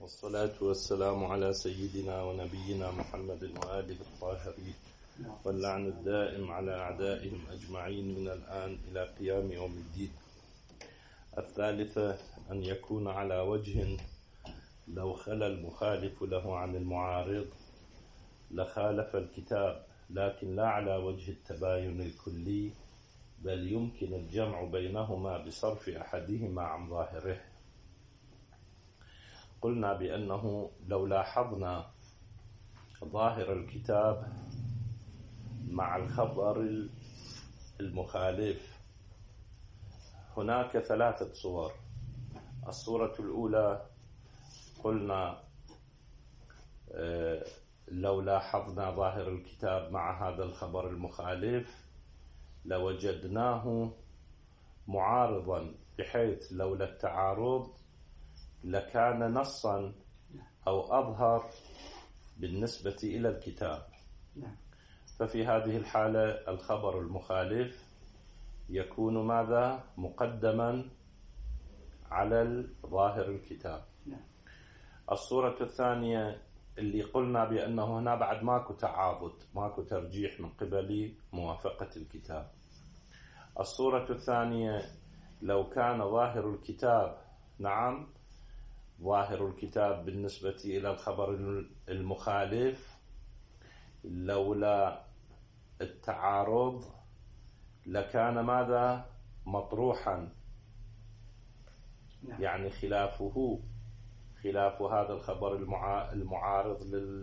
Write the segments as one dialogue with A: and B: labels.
A: والصلاة والسلام على سيدنا ونبينا محمد وآله الطاهرين، واللعن الدائم على أعدائهم أجمعين من الآن إلى قيام يوم الدين. الثالثة أن يكون على وجه لو خلا المخالف له عن المعارض لخالف الكتاب، لكن لا على وجه التباين الكلي، بل يمكن الجمع بينهما بصرف أحدهما عن ظاهره. قلنا بأنه لو لاحظنا ظاهر الكتاب مع الخبر المخالف، هناك ثلاثة صور. الصورة الأولى قلنا لو لاحظنا ظاهر الكتاب مع هذا الخبر المخالف لوجدناه معارضا، بحيث لولا التعارض لكان نصا أو أظهر بالنسبة إلى الكتاب. ففي هذه الحالة الخبر المخالف يكون ماذا؟ مقدما على ظاهر الكتاب. الصورة الثانية اللي قلنا بأنه هنا بعد ماكو تعاضد، ماكو ترجيح من قبل موافقة الكتاب. الصورة الثانية لو كان ظاهر الكتاب، نعم، ظاهر الكتاب بالنسبة إلى الخبر المخالف لولا التعارض لكان ماذا؟ مطروحا، يعني خلاف هذا الخبر المعارض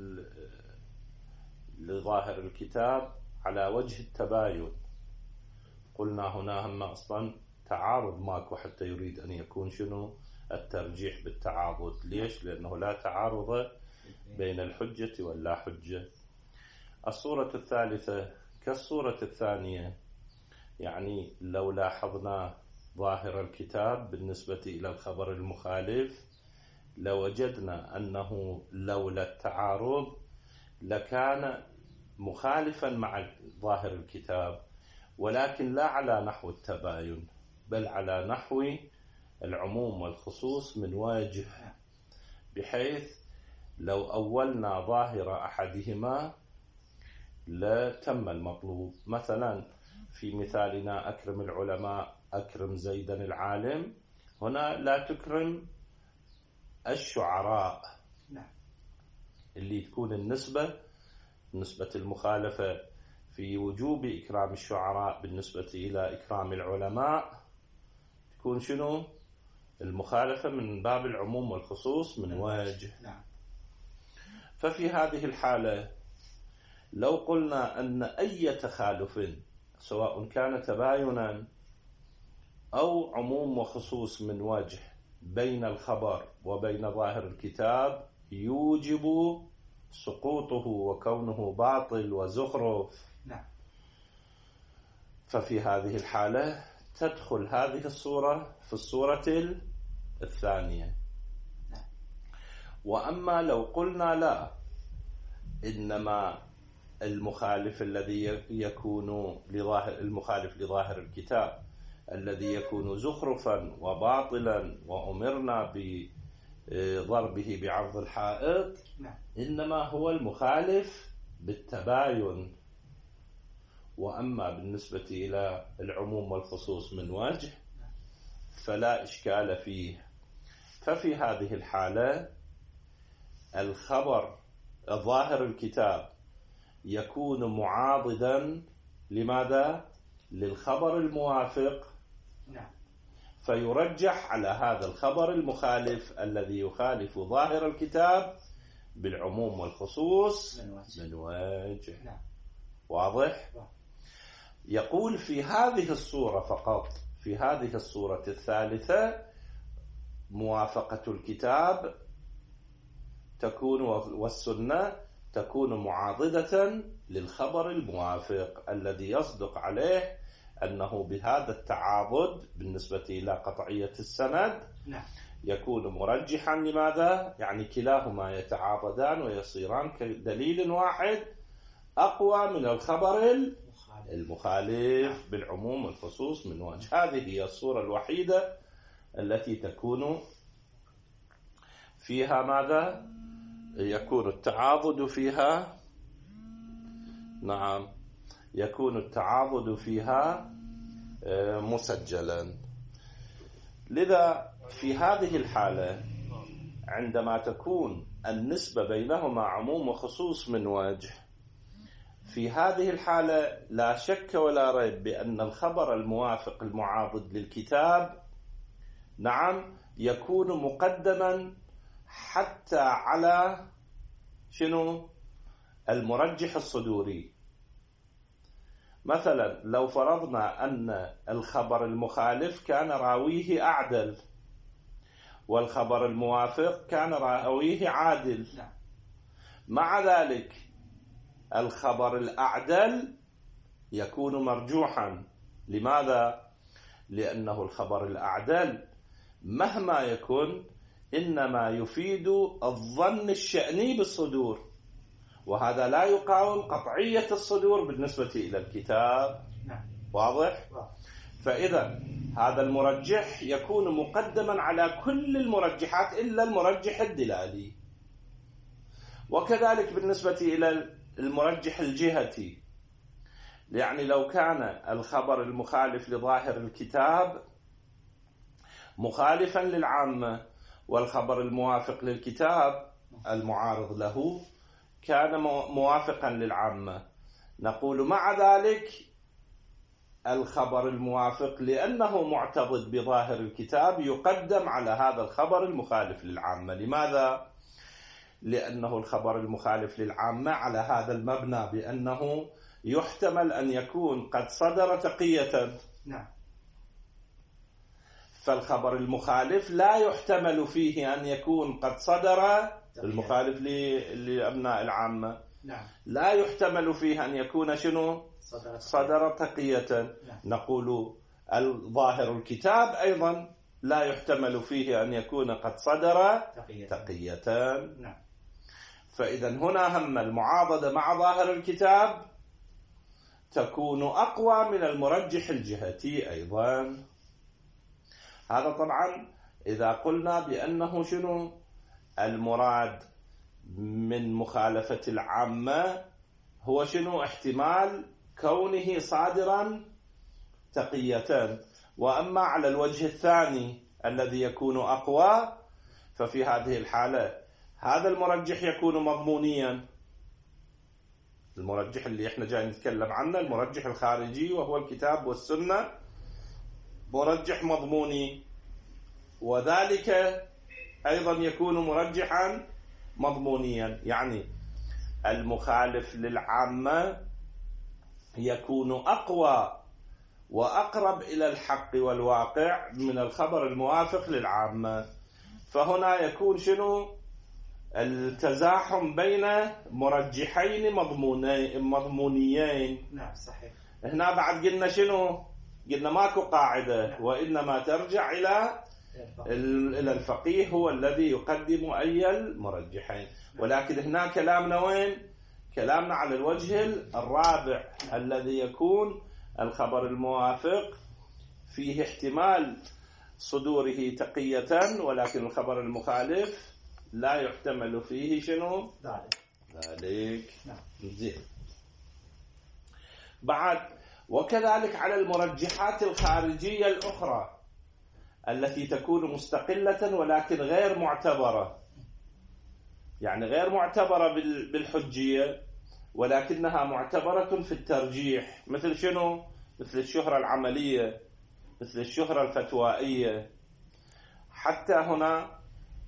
A: لظاهر الكتاب على وجه التباين. قلنا هنا هم أصلا تعارض ماكو حتى يريد أن يكون شنو الترجيح بالتعاضد. ليش؟ لأنه لا تعارض بين الحجة واللا حجة. الصورة الثالثة كالصورة الثانية، يعني لو لاحظنا ظاهر الكتاب بالنسبة إلى الخبر المخالف لوجدنا أنه لولا التعارض لكان مخالفا مع ظاهر الكتاب، ولكن لا على نحو التباين، بل على نحو العموم والخصوص من وجه، بحيث لو أولنا ظاهر أحدهما لتم المطلوب. مثلا في مثالنا أكرم العلماء أكرم زيدا العالم، هنا لا تكرم الشعراء، اللي تكون نسبة المخالفة في وجوب إكرام الشعراء بالنسبة إلى إكرام العلماء تكون شنو؟ المخالفة من باب العموم والخصوص من وجه. ففي هذه الحالة لو قلنا أن أي تخالف سواء كان تباينا أو عموم وخصوص من وجه بين الخبر وبين ظاهر الكتاب يوجب سقوطه وكونه باطل وزخرف، ففي هذه الحالة تدخل هذه الصورة في الصورة الثانية. وأما لو قلنا لا، إنما المخالف الذي يكون المخالف لظاهر الكتاب الذي يكون زخرفا وباطلا وأمرنا بضربه بعرض الحائط، إنما هو المخالف بالتباين. وأما بالنسبة إلى العموم والخصوص من وجه فلا إشكال فيه. ففي هذه الحالة الخبر ظاهر الكتاب يكون معاضدا لماذا؟ للخبر الموافق، فيرجح على هذا الخبر المخالف الذي يخالف ظاهر الكتاب بالعموم والخصوص من وجه. واضح؟ يقول في هذه الصورة فقط، في هذه الصورة الثالثة موافقة الكتاب تكون والسنة تكون معاضدة للخبر الموافق الذي يصدق عليه أنه بهذا التعاضد بالنسبة إلى قطعية السند يكون مرجحا. لماذا؟ يعني كلاهما يتعاضدان ويصيران كدليل واحد أقوى من الخبر المخالف بالعموم والخصوص من وجه. هذه هي الصورة الوحيدة التي تكون فيها ماذا؟ يكون التعاضد فيها، نعم، يكون التعاضد فيها مسجلا. لذا في هذه الحالة عندما تكون النسبة بينهما عموم وخصوص من وجه، في هذه الحالة لا شك ولا ريب بأن الخبر الموافق المعاضد للكتاب، نعم، يكون مقدما حتى على شنو؟ المرجح الصدوري. مثلا لو فرضنا أن الخبر المخالف كان راويه أعدل والخبر الموافق كان راويه عادل، مع ذلك الخبر الأعدل يكون مرجوحا. لماذا؟ لأنه الخبر الأعدل مهما يكن إنما يفيد الظن الشأني بالصدور، وهذا لا يقاوم قطعية الصدور بالنسبة إلى الكتاب. واضح؟ فإذا هذا المرجح يكون مقدما على كل المرجحات إلا المرجح الدلالي. وكذلك بالنسبة إلى المرجح الجهتي، يعني لو كان الخبر المخالف لظاهر الكتاب مخالفا للعامة والخبر الموافق للكتاب المعارض له كان موافقا للعامة، نقول مع ذلك الخبر الموافق لأنه معتضد بظاهر الكتاب يقدم على هذا الخبر المخالف للعامة. لماذا؟ لأنه الخبر المخالف للعامة على هذا المبنى بأنه يحتمل أن يكون قد صدر تقية، فالخبر المخالف لا يحتمل فيه أن يكون قد صدر، المخالف لأبناء العامة لا يحتمل فيه أن يكون شنو؟ صدر تقية. نقول الظاهر الكتاب أيضا لا يحتمل فيه أن يكون قد صدر تقية. فإذا هنا هم المعاضدة مع ظاهر الكتاب تكون أقوى من المرجح الجهتي أيضا. هذا طبعا إذا قلنا بأنه شنو المراد من مخالفة العامة هو شنو؟ احتمال كونه صادرا تقية. وأما على الوجه الثاني الذي يكون أقوى ففي هذه الحالة هذا المرجح يكون مضمونيا. المرجح اللي احنا جاي نتكلم عنه المرجح الخارجي وهو الكتاب والسنة مرجح مضموني، وذلك أيضا يكون مرجحا مضمونيا. يعني المخالف للعامة يكون أقوى وأقرب إلى الحق والواقع من الخبر الموافق للعامة. فهنا يكون شنو؟ التزاحم بين مرجحين مضمونيين.
B: نعم صحيح.
A: هنا بعد قلنا شنو؟ قلنا ماكو قاعدة، وإنما ترجع إلى الفقيه هو الذي يقدم أي المرجحين. ولكن هنا كلامنا وين؟ كلامنا على الوجه الرابع الذي يكون الخبر الموافق فيه احتمال صدوره تقية، ولكن الخبر المخالف لا يحتمل فيه شنو؟ ذلك. زين. بعد وكذلك على المرجحات الخارجية الأخرى التي تكون مستقلة ولكن غير معتبرة، يعني غير معتبرة بالحجية ولكنها معتبرة في الترجيح، مثل شنو؟ مثل الشهرة العملية، مثل الشهرة الفتوائية. حتى هنا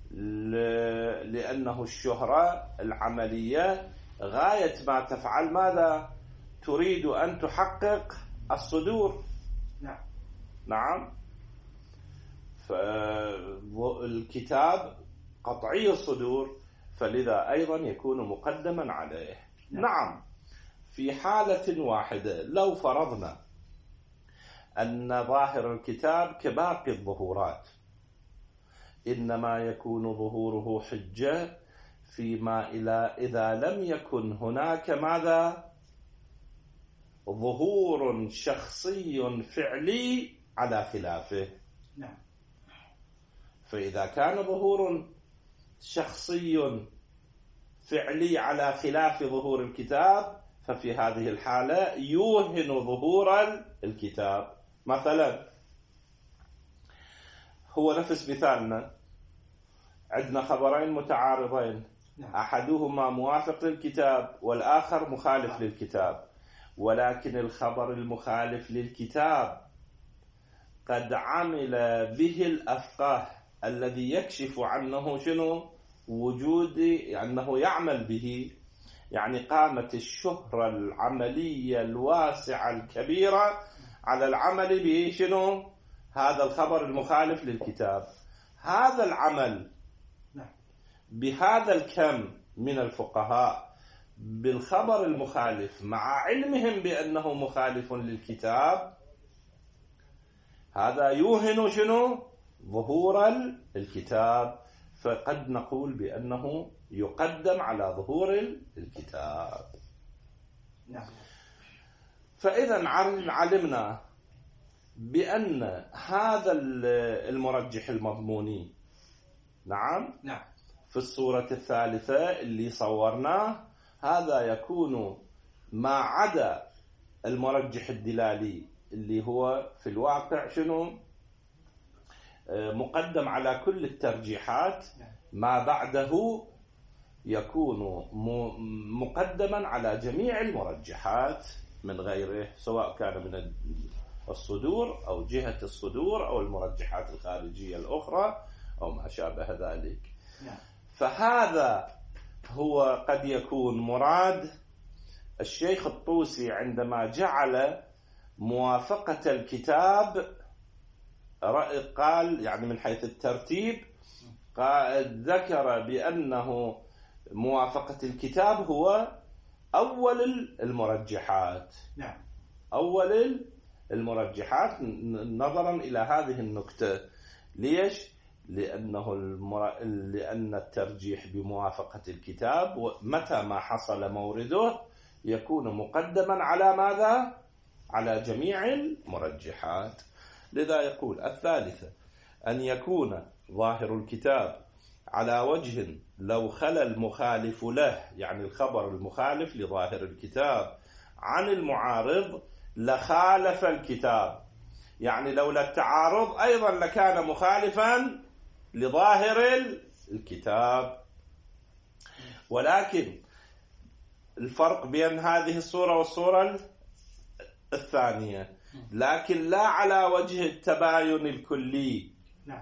A: لأنه الشهرة العملية غاية ما تفعل ماذا؟ تريد أن تحقق الصدور. نعم. فالكتاب قطعي الصدور، فلذا أيضا يكون مقدما عليه. نعم. في حالة واحدة لو فرضنا أن ظاهر الكتاب كباقي الظهورات إنما يكون ظهوره حجة فيما إذا لم يكن هناك ماذا؟ ظهور شخصي فعلي على خلافه. فإذا كان ظهور شخصي فعلي على خلاف ظهور الكتاب، ففي هذه الحالة يوهن ظهور الكتاب. مثلا هو نفس مثالنا، عندنا خبرين متعارضين، أحدهما موافق للكتاب والآخر مخالف للكتاب، ولكن الخبر المخالف للكتاب قد عمل به الأفقه الذي يكشف عنه شنو وجود، أنه يعمل به، يعني قامت الشهرة العملية الواسعة الكبيرة على العمل به شنو هذا الخبر المخالف للكتاب. هذا العمل بهذا الكم من الفقهاء بالخبر المخالف مع علمهم بأنه مخالف للكتاب، هذا يوهن شنو ظهور الكتاب، فقد نقول بأنه يقدم على ظهور الكتاب. فإذا علمنا بأن هذا المرجح المضموني نعم في الصورة الثالثة اللي صورناه، هذا يكون ما عدا المرجح الدلالي اللي هو في الواقع شنو مقدم على كل الترجيحات، ما بعده يكون مقدما على جميع المرجحات من غيره، سواء كان من الصدور أو جهة الصدور أو المرجحات الخارجية الأخرى أو ما شابه ذلك. فهذا هو قد يكون مراد الشيخ الطوسي عندما جعل موافقة الكتاب، قال يعني من حيث الترتيب ذكر بأنه موافقة الكتاب هو أول المرجحات. أول المرجحات نظرا إلى هذه النكتة. ليش؟ لأن الترجيح بموافقة الكتاب متى ما حصل مورده يكون مقدما على ماذا؟ على جميع المرجحات. لذا يقول الثالثة أن يكون ظاهر الكتاب على وجه لو خلى المخالف له، يعني الخبر المخالف لظاهر الكتاب عن المعارض لخالف الكتاب، يعني لولا التعارض أيضا لكان مخالفا لظاهر الكتاب. ولكن الفرق بين هذه الصورة والصورة الثانية، لكن لا على وجه التباين الكلي،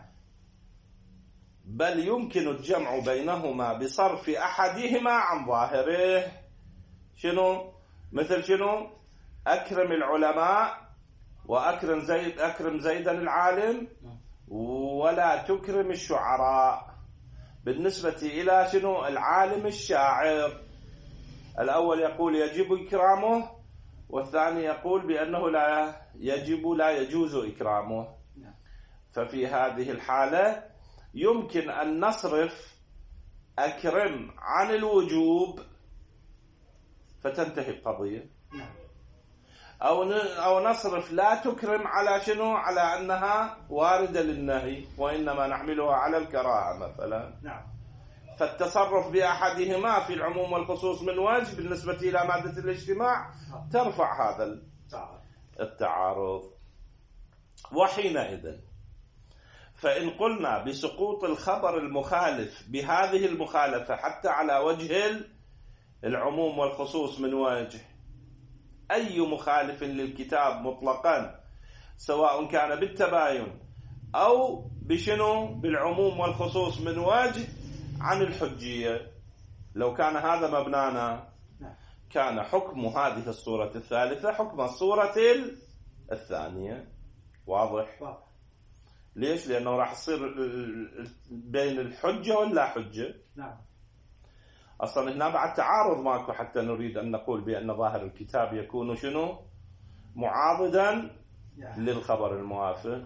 A: بل يمكن الجمع بينهما بصرف أحدهما عن ظاهره. شنو؟ مثل شنو؟ أكرم العلماء أكرم زيدا العالم ولا تكرم الشعراء. بالنسبة إلى شنو؟ العالم الشاعر، الأول يقول يجب إكرامه، والثاني يقول بأنه لا يجوز إكرامه. ففي هذه الحالة يمكن أن نصرف أكرم عن الوجوب فتنتهي القضية، أو نصرف لا تكرم على شنو؟ على أنها واردة للنهي وإنما نحملها على الكراهة مثلا. فالتصرف بأحدهما في العموم والخصوص من وجه بالنسبة إلى مادة الاجتماع ترفع هذا التعارض. وحينئذ فإن قلنا بسقوط الخبر المخالف بهذه المخالفة حتى على وجه العموم والخصوص من وجه، أي مخالف للكتاب مطلقا سواء كان بالتباين أو بشنو بالعموم والخصوص من وجه عن الحجية، لو كان هذا مبنانا كان حكم هذه الصورة الثالثة حكم الصورة الثانية. واضح؟ ليش؟ لأنه راح يصير بين الحجة واللا حجة. أصلا هنا بعد تعارض ماكو حتى نريد أن نقول بأن ظاهر الكتاب يكون شنو؟ معاضدا للخبر الموافق.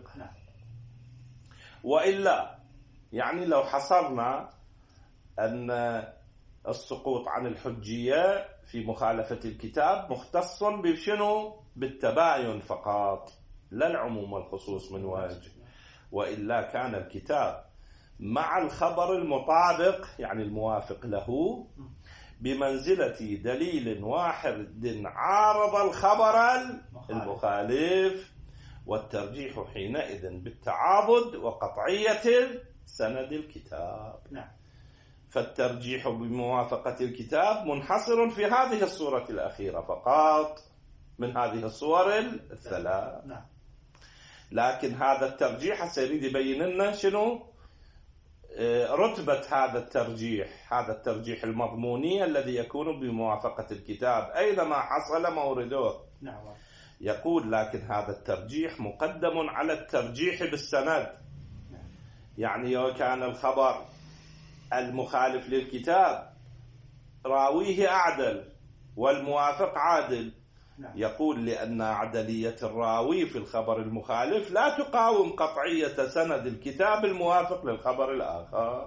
A: وإلا يعني لو حصرنا أن السقوط عن الحجية في مخالفة الكتاب مختص بشنو؟ بالتباين فقط، لا العموم والخصوص من وجه. وإلا كان الكتاب مع الخبر المطابق يعني الموافق له بمنزلة دليل واحد عارض الخبر المخالف، والترجيح حينئذ بالتعاضد وقطعية سند الكتاب. فالترجيح بموافقة الكتاب منحصر في هذه الصورة الأخيرة فقط من هذه الصور الثلاث. لكن هذا الترجيح سيريد يبين لنا شنو رتبة هذا الترجيح المضموني الذي يكون بموافقة الكتاب أينما حصل مورده. يقول لكن هذا الترجيح مقدم على الترجيح بالسند. يعني لو كان الخبر المخالف للكتاب راويه أعدل والموافق عادل، يقول لأن عدلية الراوي في الخبر المخالف لا تقاوم قطعية سند الكتاب الموافق للخبر الآخر.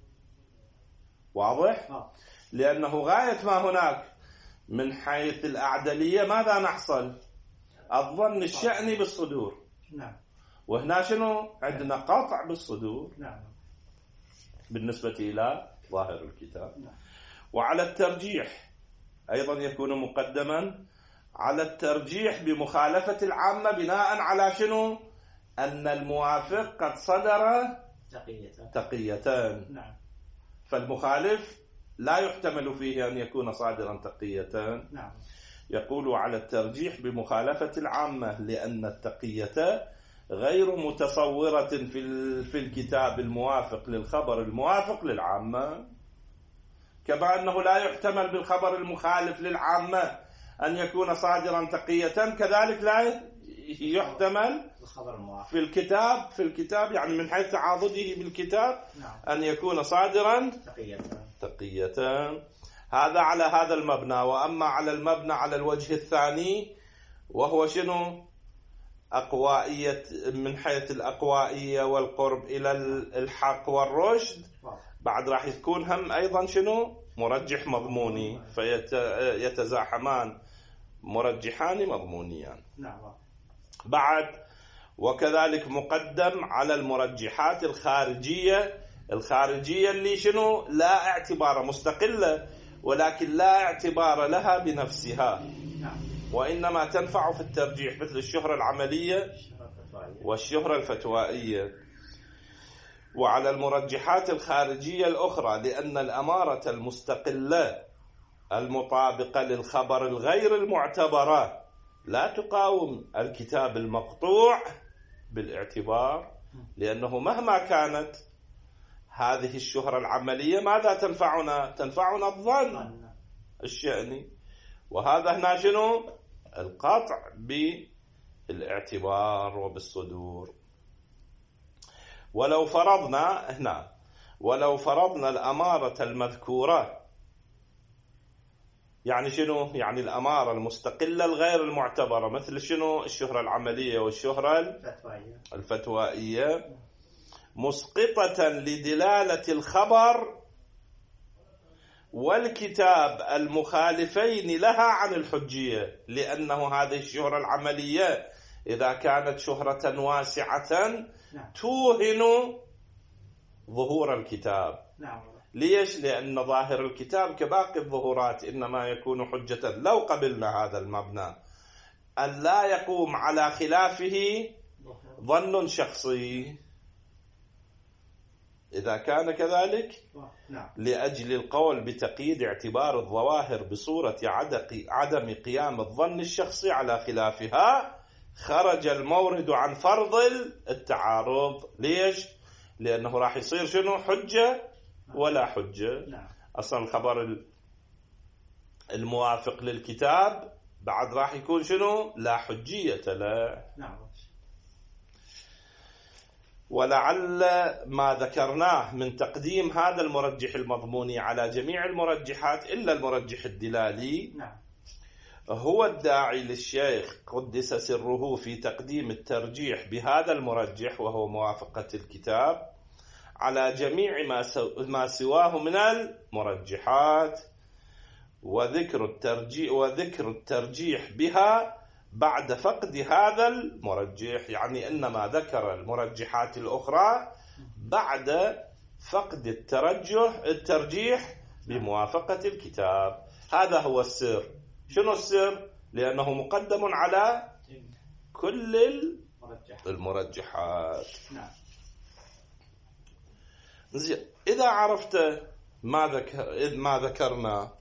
A: واضح؟ لأنه غاية ما هناك من حيث الأعدلية ماذا نحصل؟ الظن الشأني بالصدور. وهنا شنو؟ عندنا قطع بالصدور بالنسبة إلى ظاهر الكتاب. وعلى الترجيح أيضا يكون مقدما على الترجيح بمخالفة العامة بناء على شنو؟ أن الموافق قد صدر تقيتان. فالمخالف لا يحتمل فيه أن يكون صادرا تقيتان. يقول على الترجيح بمخالفة العامة لأن التقية غير متصورة في الكتاب الموافق للخبر الموافق للعامة، كما أنه لا يحتمل بالخبر المخالف للعامة أن يكون صادرا تقية، كذلك لا يحتمل في الكتاب يعني من حيث تعاضده بالكتاب أن يكون صادرا تقية. هذا على هذا المبنى. وأما على المبنى على الوجه الثاني وهو شنو؟ أقوائية، من حيث الأقوائية والقرب إلى الحق والرشد، بعد راح يكون هم أيضا شنو؟ مرجح مضموني، فيتزاحمان مرجحان مضمونيان. بعد وكذلك مقدم على المرجحات الخارجية اللي شنو؟ لا اعتبار، مستقلة ولكن لا اعتبار لها بنفسها، وإنما تنفع في الترجيح، مثل الشهرة العملية والشهرة الفتوائية. وعلى المرجحات الخارجية الأخرى لأن الأمارة المستقلة المطابقة للخبر الغير المعتبرة لا تقاوم الكتاب المقطوع بالاعتبار، لأنه مهما كانت هذه الشهرة العملية ماذا تنفعنا الظن الشأني، وهذا هنا شنو؟ القطع بالاعتبار وبالصدور. ولو فرضنا الأمارة المذكورة، يعني شنو؟ يعني الأمارة المستقلة الغير المعتبرة، مثل شنو؟ الشهرة العملية والشهرة الفتوائية، مسقطة لدلالة الخبر والكتاب المخالفين لها عن الحجية، لأنه هذه الشهرة العملية إذا كانت شهرة واسعة توهن ظهور الكتاب. ليش؟ لأن ظاهر الكتاب كباقي الظهورات إنما يكون حجة لو قبلنا هذا المبنى أن لا يقوم على خلافه ظن شخصي. إذا كان كذلك لأجل القول بتقييد اعتبار الظواهر بصورة عدم قيام الظن الشخصي على خلافها خرج المورد عن فرض التعارض. ليش؟ لأنه راح يصير شنو؟ حجة ولا حجة. أصلا الخبر الموافق للكتاب بعد راح يكون شنو؟ لا حجية له. ولعل ما ذكرناه من تقديم هذا المرجح المضموني على جميع المرجحات إلا المرجح الدلالي هو الداعي للشيخ قدس سره في تقديم الترجيح بهذا المرجح وهو موافقة الكتاب على جميع ما سواه من المرجحات، وذكر الترجيح بها بعد فقد هذا المرجح، يعني إنما ذكر المرجحات الأخرى بعد فقد الترجيح بموافقة الكتاب. هذا هو السر. شنو السر؟ لأنه مقدم على كل المرجحات. زين، إذا عرفت ما ذكرنا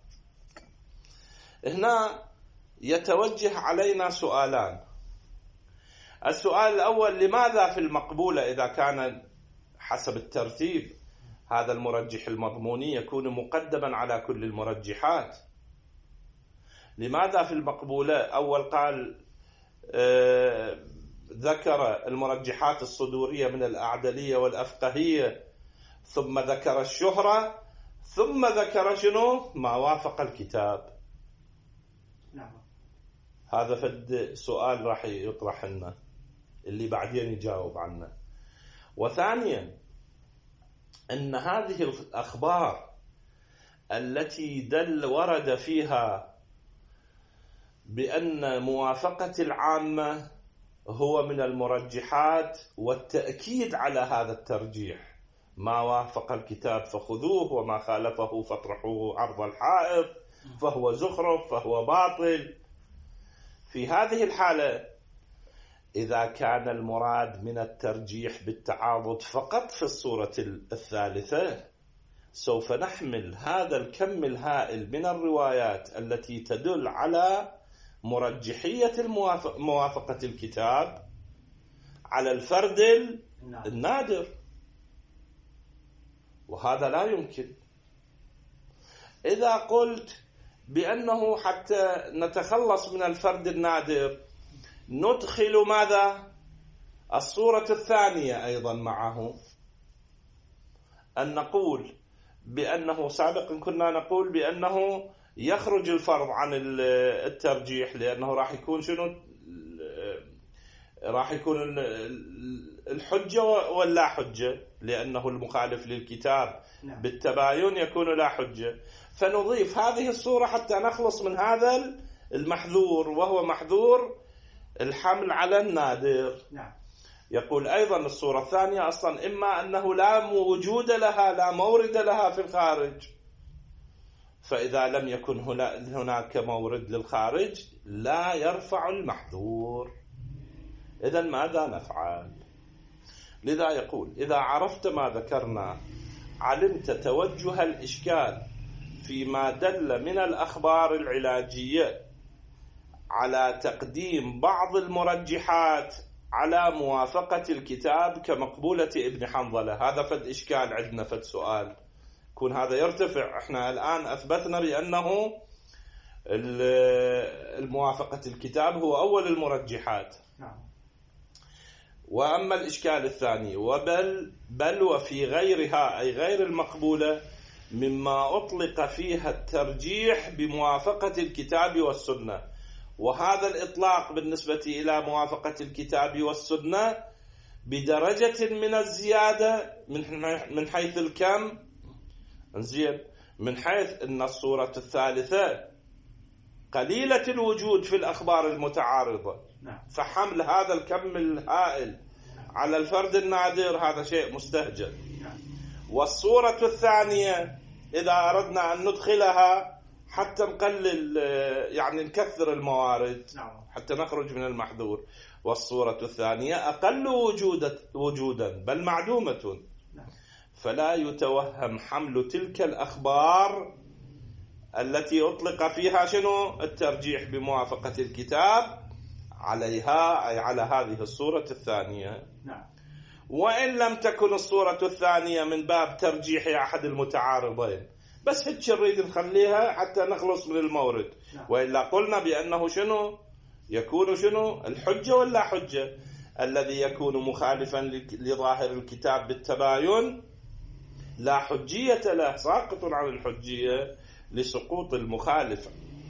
A: هنا يتوجه علينا سؤالان. السؤال الأول: لماذا في المقبولة إذا كان حسب الترتيب هذا المرجح المضموني يكون مقدما على كل المرجحات؟ لماذا في المقبولة أول قال ذكر المرجحات الصدورية من الأعدلية والأفقهية، ثم ذكر الشهرة، ثم ذكر شنو؟ ما وافق الكتاب. هذا فد سؤال راح يطرح لنا اللي بعدين يجاوب عنه. وثانيا أن هذه الأخبار التي ورد فيها بأن موافقة العامة هو من المرجحات والتأكيد على هذا الترجيح، ما وافق الكتاب فخذوه وما خالفه فاطرحوه عرض الحائط فهو زخرف فهو باطل. في هذه الحالة إذا كان المراد من الترجيح بالتعاضد فقط في الصورة الثالثة، سوف نحمل هذا الكم الهائل من الروايات التي تدل على مرجحية موافقة الكتاب على الفرد النادر، وهذا لا يمكن. إذا قلت بأنه حتى نتخلص من الفرد النادر ندخل ماذا؟ الصورة الثانية أيضا معه، أن نقول بأنه سابقا كنا نقول بأنه يخرج الفرض عن الترجيح، لأنه راح يكون شنو؟ راح يكون الحجة ولا حجة، لأنه المخالف للكتاب بالتباين يكون لا حجة. فنضيف هذه الصورة حتى نخلص من هذا المحذور، وهو محذور الحمل على النادر. يقول أيضا الصورة الثانية أصلا إما أنه لا وجود لها، لا مورد لها في الخارج، فإذا لم يكن هناك مورد للخارج لا يرفع المحذور. إذن ماذا نفعل؟ لذا يقول: إذا عرفت ما ذكرنا علمت توجه الإشكال فيما دل من الأخبار العلاجية على تقديم بعض المرجحات على موافقة الكتاب كمقبولة ابن حنظلة. هذا فد إشكال عندنا، فد سؤال يكون هذا يرتفع. احنا الآن أثبتنا بأنه الموافقة الكتاب هو أول المرجحات. وأما الإشكال الثاني: بل وفي غيرها، أي غير المقبولة، مما أطلق فيها الترجيح بموافقة الكتاب والسنة. وهذا الإطلاق بالنسبة إلى موافقة الكتاب والسنة بدرجة من الزيادة من حيث الكم، زين، من حيث أن الصورة الثالثة قليلة الوجود في الأخبار المتعارضة، فحمل هذا الكم الهائل على الفرد النادر هذا شيء مستهجن. والصورة الثانية إذا أردنا أن ندخلها حتى نقلل، يعني نكثر الموارد حتى نخرج من المحذور. والصورة الثانية أقل وجودا بل معدومة، فلا يتوهم حمل تلك الأخبار التي أطلق فيها شنو؟ الترجيح بموافقة الكتاب عليها، أي على هذه الصورة الثانية. وإن لم تكن الصورة الثانية من باب ترجيح أحد المتعارضين، بس هيك نريد نخليها حتى نخلص من المورد. وإلا قلنا بأنه شنو يكون شنو؟ الحجة ولا حجة؟ الذي يكون مخالفا لظاهر الكتاب بالتباين لا حجية له، ساقط عن الحجية لسقوط المخالف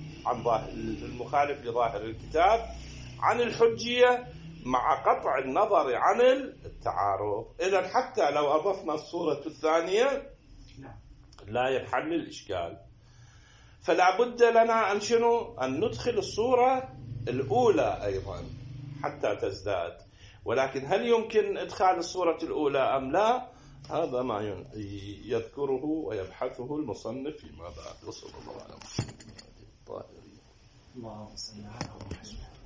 A: لظاهر الكتاب عن الحجية مع قطع النظر عن التعارض. إذن حتى لو أضفنا الصورة الثانية لا ينحل الإشكال. فلا بد لنا أن ندخل الصورة الأولى أيضا حتى تزداد. ولكن هل يمكن إدخال الصورة الأولى أم لا؟ هذا ما يذكره ويبحثه المصنف فيما بعد. وصلى الله على محمد الطاهرين.
B: اللهم صل على محمد.